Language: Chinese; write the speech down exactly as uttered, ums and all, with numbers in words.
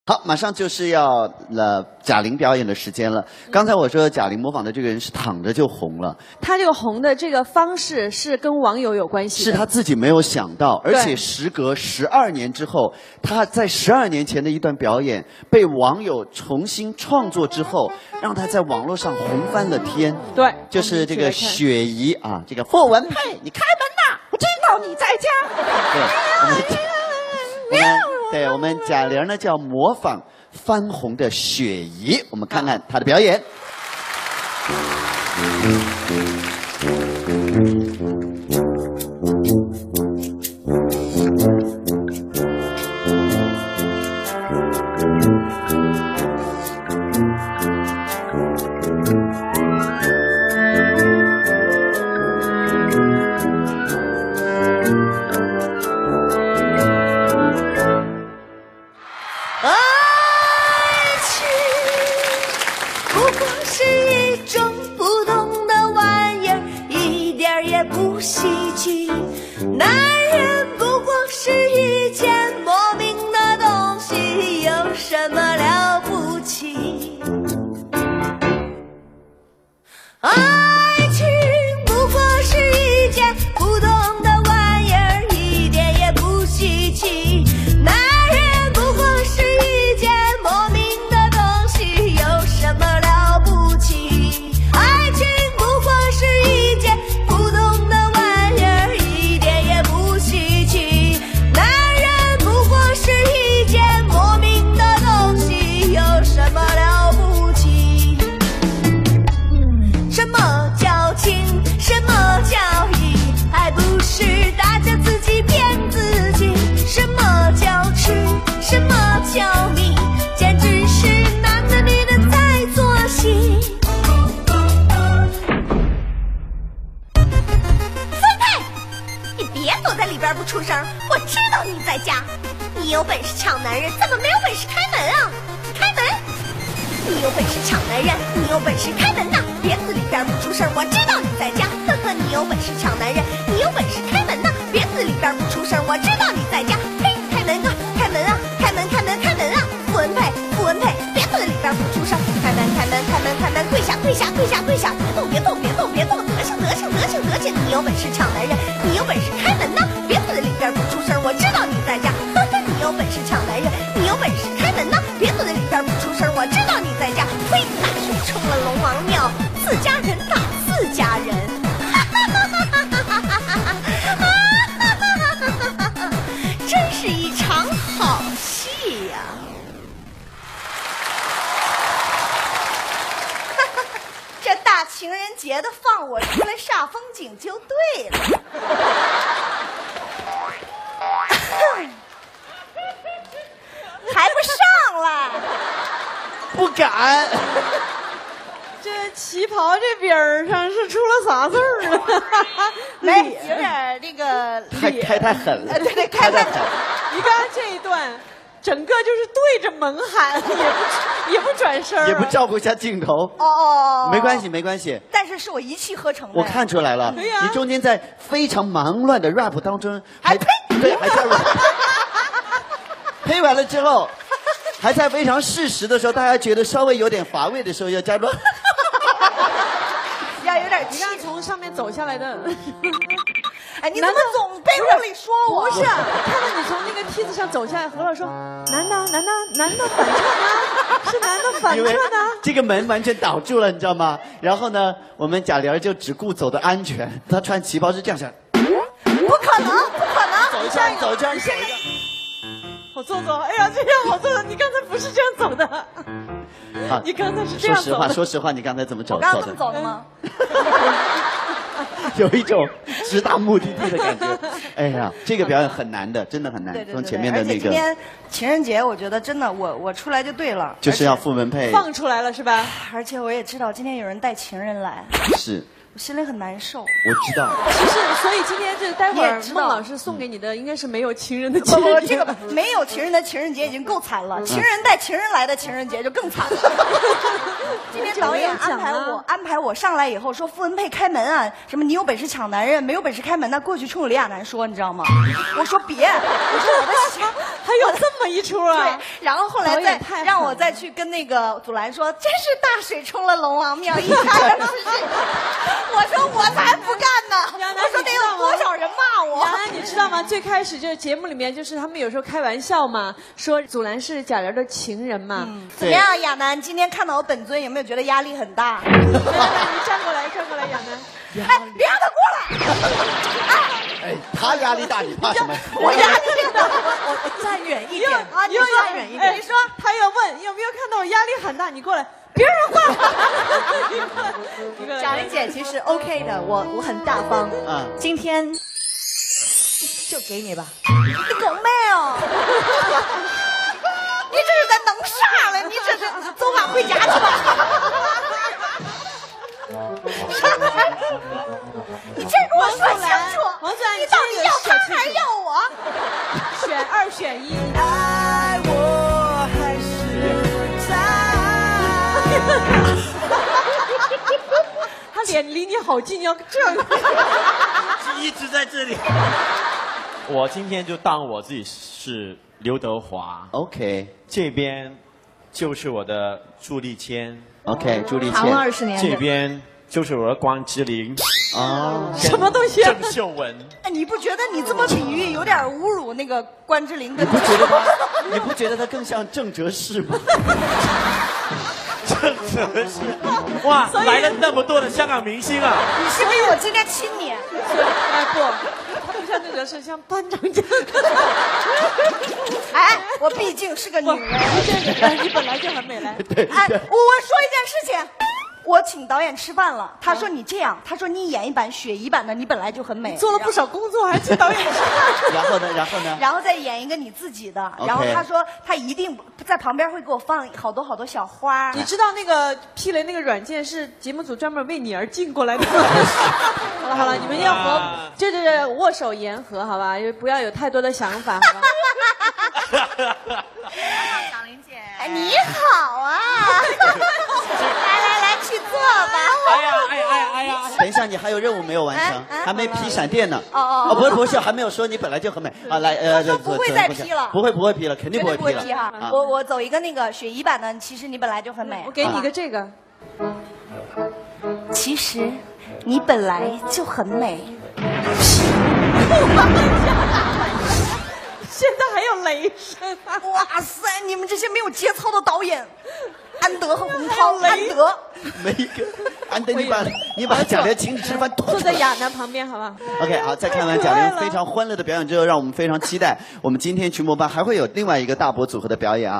好，马上就是要了贾玲表演的时间了。刚才我说贾玲模仿的这个人是躺着就红了， 她这个红的这个方式是跟网友有关系的， 是她自己没有想到，而且时隔十二年之后，她在十二年前的一段表演被网友重新创作之后，让她在网络上红翻了天。 对， 就是这个雪姨啊，这个傅文佩，你开门呐，我知道你在家。对，我们我们对我们贾玲呢叫模仿翻红的雪姨，我们看看她的表演。 男人不过是一件莫名的东西，有什么了不起？爱情不过是一件普通的玩意儿，一点也不稀奇。男人不过是一件莫名的东西，有什么了不起？爱情不过是一件普通的玩意儿，一点也不稀奇。男人不过是一件莫名的东西，有什么了不起？什么叫情，什么叫义，还不是大家自己骗自己。什么叫痴，什么叫迷，简直是男的女的在做戏。分开，你别躲在里边不出声，我知道你在家。你有本事抢男人，怎么没有本事开门啊？开门！你有本事抢男人，你有本事开门呐！别死里边不出声，我知道你在家。呵呵，你有本事抢男人，你有本事开门呐！别死里边不出声，我知道你在家。嘿，开门啊，开门啊，开门，开门，开门啊！傅文佩，傅文佩，别死里边不出声，开门，开门，开门，开门，跪下，跪下，跪下，跪下！别动，别动，别动，别动！德行，德行，德行，德行！你有本事抢男人，你有本事开门呐！别死里边不出声，我知道你在家。呵呵，你有本事抢男人，你有本事开门呐！别死里边不出声，我知道你在家。呸！大水冲了龙王庙，自家人打自家人。真是一场好戏呀！这大情人节的放我出来煞风景就对了。还不上来？ 不敢。 这旗袍这边儿上是出了啥事儿了？ 来，有点那个开开太狠了， 对对，开太狠。 你看这一段，整个就是对着猛喊，也不也不转身、啊， 也不照顾一下镜头。 哦哦， 没关系，没关系。 但是是我一气呵成的。 我看出来了， 对呀、 你中间在非常忙乱的 rap 当中，还呸，对，还在 rap， 呸完了之后，还在非常适时的时候，大家觉得稍微有点乏味的时候，要加入。 要有点气， 从上面走下来的。 哎，你怎么总背后里说我？ 不是，看到你从那个梯子上走下来，何老说：“男的，男的，男的反串呢？是男的反串呢？” 这个门完全挡住了，你知道吗？然后呢，我们贾玲就只顾走的安全，她穿旗袍是这样想。 不可能，不可能！ 走一圈，走一圈，走一圈。 好做作，哎呀，这样好做作。你刚才不是这样走的。 好， 你刚才是这样走的。 说实话，说实话，你刚才怎么走？ 我刚刚这么走的吗？ 有一种直达目的地的感觉。哎呀，这个表演很难的，真的很难。 对对对， 从前面的那个。 而且今天情人节，我觉得真的，我我出来就对了。 就是要傅文佩放出来了是吧？ 而且我也知道今天有人带情人来。 是。 我心里很难受。 我知道。 其实，所以今天这待会儿孟老师送给你的应该是没有情人的情人节。 不不，这个没有情人的情人节已经够惨了，情人带情人来的情人节就更惨了。今天导演安排我安排我上来以后说傅文佩开门啊，什么你有本事抢男人，没有本事开门呢，过去冲李亚男说，你知道吗？我说别，我说我的还有这这么一出啊？ 对，然后后来再导演太狠让我再去跟那个祖蓝说，真是大水冲了龙王庙，一看就是谁。我说我才不干呢， 杨楠我说得有多少人骂我。 杨楠，你知道吗？最开始就是节目里面，就是他们有时候开玩笑嘛，说祖蓝是贾玲的情人嘛。 嗯、怎么样，亚楠？今天看到我本尊，有没有觉得压力很大？ 来来，你站过来，站过来，亚楠。 哎，别让他过来！ 哎，他压力大，你怕什么？ 我压力大， 我站远一点啊！你又站要远一点。 你说他要问有没有看到我压力很大，你过来，别让过来。你过来，你过来。 贾玲姐其实 OK 的，我我很大方。 嗯， 今天就给你吧。你狗妹哦！你这是在弄啥了？你这是走吧，回家去吧。你这跟我说清楚， 王祖蓝， 你到底要他还是要我？ 选二选一。 爱我还是他？ 他脸离你好近，要这样。 一直在这里。我今天就当我自己是刘德华 OK 这边就是我的朱丽谦 OK 朱丽谈了倩二十年。 这边就是我的关之琳哦， 什么东西啊？ 郑秀文。 哎，你不觉得你这么比喻有点侮辱那个关之琳跟？ 你不觉得他？你不觉得他更像郑则仕吗？ 郑则仕，哇，来了那么多的香港明星啊！ 你是不是我今天亲你？ 哎不，他不像郑则仕，像班长这样。 哎，我毕竟是个女人。 你你本来就很美来。 对哎，我我说一件事情。我请导演吃饭了，他说你这样，他说你演一版雪姨版的，你本来就很美， 做了不少工作，还请导演吃饭。 然后呢？然后呢？ 然后再演一个你自己的。 Okay. 然后他说他一定在旁边会给我放好多好多小花。 你知道那个霹雷那个软件是节目组专门为你而进过来的。好了好了，你们要和就是握手言和，好吧？不要有太多的想法，好吧？ 小玲姐，哎，你好啊！来来来，去坐吧。 哎呀哎呀哎呀哎呀！ 等一下，你还有任务没有完成，还没劈闪电呢。 哦哦哦，不是不是，还没有说你本来就很美啊！来，呃， 他说不会再劈了不会不会劈了，肯定绝对不会不会劈了。 劈哈！我我走一个那个雪姨版的，其实你本来就很美。 我给你一个这个。 其实你本来就很美。 现在还有雷声、啊！ 哇塞，你们这些没有节操的导演，安德和洪涛，安德， 没一个，安德，你把你把贾玲请你吃饭， 坐在亚楠旁边，好吧 ？OK， 好，在看完贾玲非常欢乐的表演之后，让我们非常期待我们今天群魔班还会有另外一个大博组合的表演啊。